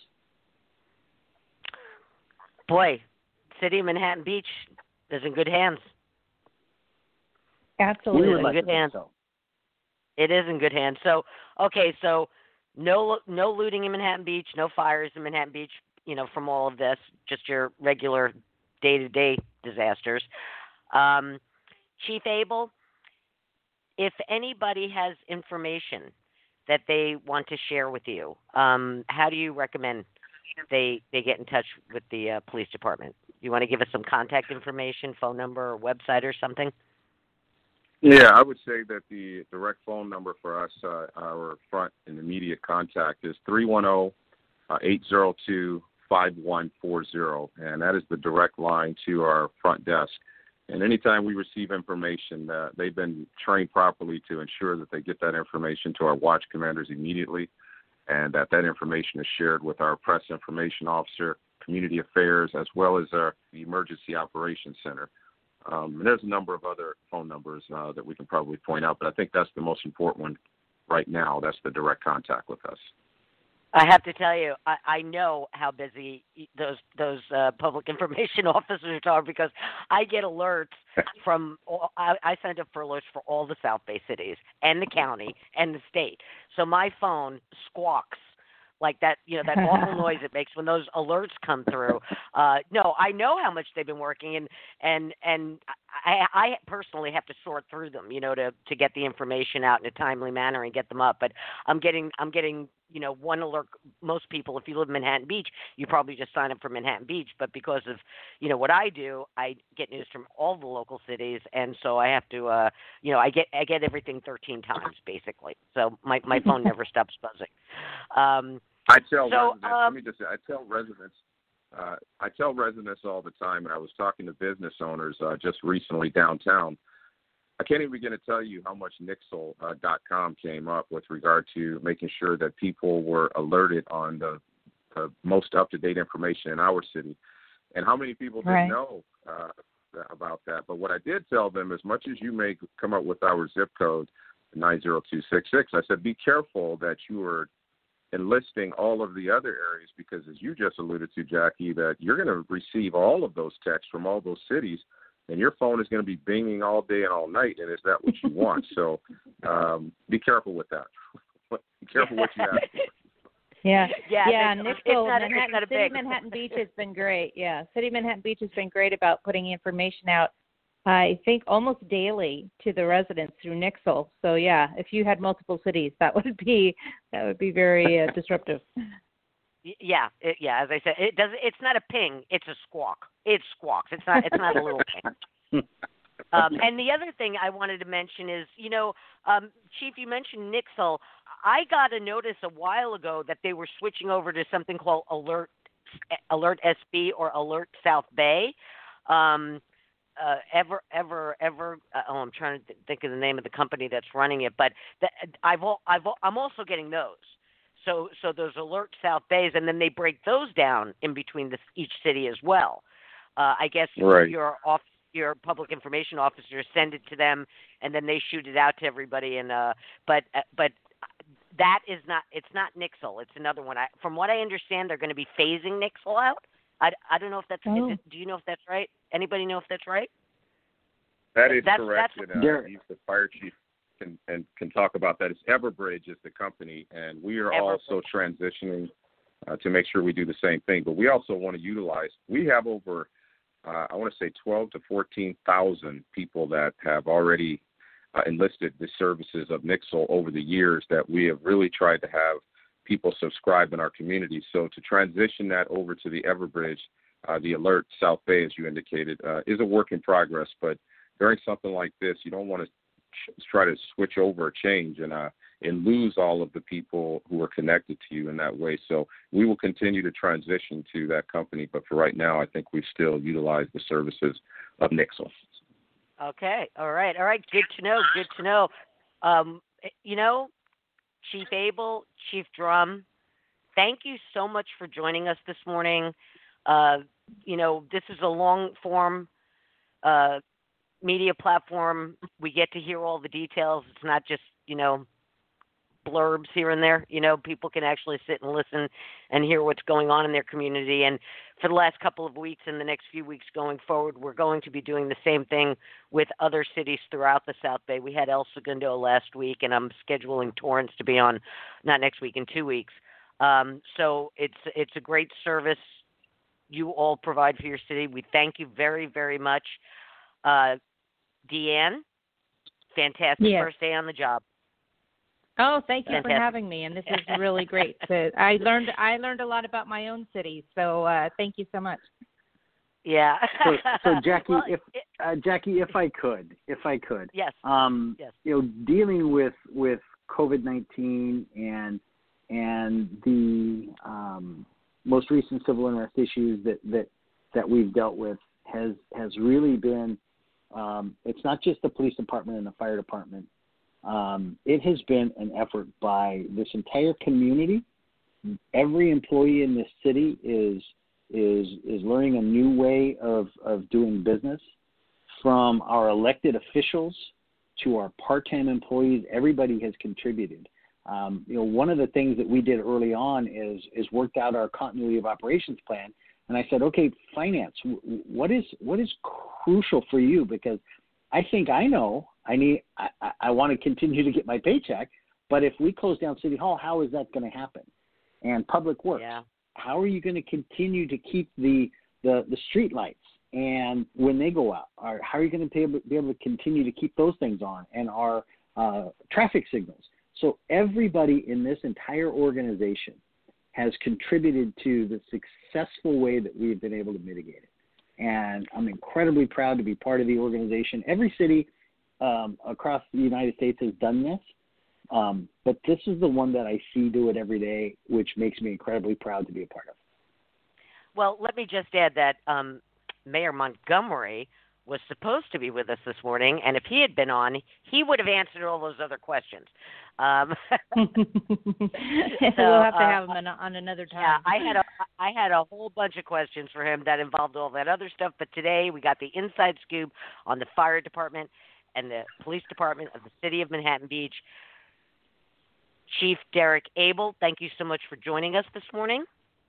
Boy, City of Manhattan Beach is in good hands. Absolutely. It is in good hands. It is in good hands. So, okay, so no looting in Manhattan Beach, no fires in Manhattan Beach, from all of this, just your regular day-to-day disasters. Chief Abel, if anybody has information that they want to share with you, how do you recommend they get in touch with the police department? You want to give us some contact information, phone number, or website or something? Yeah, I would say that the direct phone number for us, our front and immediate contact, is 310-802-5140, and that is the direct line to our front desk. And anytime we receive information, they've been trained properly to ensure that they get that information to our watch commanders immediately, and that information is shared with our press information officer, community affairs, as well as the emergency operations center. And there's a number of other phone numbers that we can probably point out, but I think that's the most important one right now. That's the direct contact with us. I have to tell you, I know how busy those public information officers are, because I get alerts from I send up for alerts for all the South Bay cities and the county and the state. So my phone squawks like that, that awful noise it makes when those alerts come through. No, I know how much they've been working, and I personally have to sort through them, to get the information out in a timely manner and get them up. But I'm getting one alert. Most people, if you live in Manhattan Beach, you probably just sign up for Manhattan Beach. But because of, what I do, I get news from all the local cities. And so I have to, I get everything 13 times, basically. So my phone never stops buzzing. I tell residents all the time, and I was talking to business owners just recently downtown. I can't even begin to tell you how much Nixle.com came up with regard to making sure that people were alerted on the most up-to-date information in our city, and how many people didn't know about that. But what I did tell them, as much as you may come up with our zip code, 90266, I said, be careful that you are enlisting all of the other areas, because as you just alluded to, Jackie, that you're going to receive all of those texts from all those cities, and your phone is going to be binging all day and all night, and is that what you want? So be careful with that. Be careful what you ask for. Yeah. Nixle, City of Manhattan Beach has been great. Yeah, City of Manhattan Beach has been great about putting information out, I think, almost daily to the residents through Nixle. So yeah, if you had multiple cities, that would be very disruptive. Yeah, as I said, it does. It's not a ping; it's a squawk. It squawks. It's not. It's not a little ping. And the other thing I wanted to mention is, Chief, you mentioned Nixle. I got a notice a while ago that they were switching over to something called Alert SB or Alert South Bay. I'm trying to think of the name of the company that's running it, but I'm also getting those. So those Alert South Bays, and then they break those down in between each city as well. I guess right. your public information officers send it to them, and then they shoot it out to everybody. And but that is not. It's not Nixle. It's another one. From what I understand, they're going to be phasing Nixle out. I don't know if that's. Oh. Do you know if that's right? Anybody know if that's right? That is correct. That's He's the fire chief can talk about that. It's Everbridge is the company, and we are also transitioning to make sure we do the same thing. But we also want to utilize. We have over, I want to say, 12 to 14,000 people that have already enlisted the services of Nixle over the years. That we have really tried to have people subscribe in our community. So to transition that over to the Everbridge, the Alert South Bay, as you indicated, is a work in progress. But during something like this, you don't want to try to switch over or change and lose all of the people who are connected to you in that way. So we will continue to transition to that company, but for right now, I think we still utilize the services of Nixle. Okay. All right. Good to know. Chief Abel, Chief Drum, thank you so much for joining us this morning. This is a long-form media platform. We get to hear all the details. It's not just, blurbs here and there. People can actually sit and listen and hear what's going on in their community. And for the last couple of weeks and the next few weeks going forward, we're going to be doing the same thing with other cities throughout the South Bay. We had El Segundo last week, and I'm scheduling Torrance to be on, not next week, in 2 weeks. So it's a great service you all provide for your city. We thank you very, very much. Deanne, fantastic first day on the job. Oh, thank you for having me, and this is really great. I learned a lot about my own city, so thank you so much. Yeah. So Jackie, if I could, yes. Yes. Dealing with COVID-19 and the most recent civil unrest issues that we've dealt with has really been. It's not just the police department and the fire department. It has been an effort by this entire community. Every employee in this city is learning a new way of doing business. From our elected officials to our part-time employees, everybody has contributed. One of the things that we did early on is worked out our continuity of operations plan. And I said, okay, finance, what is crucial for you? Because I think I know I want to continue to get my paycheck, but if we close down City Hall, how is that going to happen? And Public Works, how are you going to continue to keep the street lights and when they go out? Or how are you going to be able to continue to keep those things on and our traffic signals? So everybody in this entire organization has contributed to the successful way that we have been able to mitigate it. And I'm incredibly proud to be part of the organization. Every city across the United States has done this, but this is the one that I see do it every day, which makes me incredibly proud to be a part of. Well, let me just add that Mayor Montgomery was supposed to be with us this morning, and if he had been on, he would have answered all those other questions. We'll have to have him on another time. Yeah, I had a whole bunch of questions for him that involved all that other stuff, but today we got the inside scoop on the fire department and the police department of the city of Manhattan Beach. Chief Derek Abel, thank you so much for joining us this morning.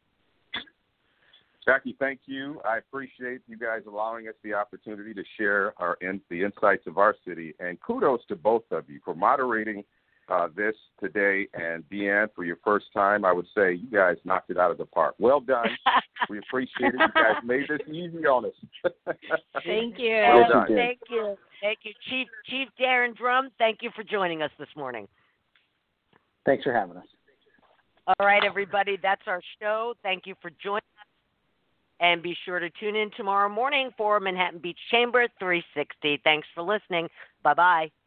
Jackie, thank you. I appreciate you guys allowing us the opportunity to share the insights of our city. And kudos to both of you for moderating this today. And Deanne, for your first time, I would say you guys knocked it out of the park. Well done. We appreciate it. You guys made this easy on us. Thank you. Well done. Thank you. Chief Darren Drum, thank you for joining us this morning. Thanks for having us. All right, everybody, that's our show. Thank you for joining us. And be sure to tune in tomorrow morning for Manhattan Beach Chamber 360. Thanks for listening. Bye-bye.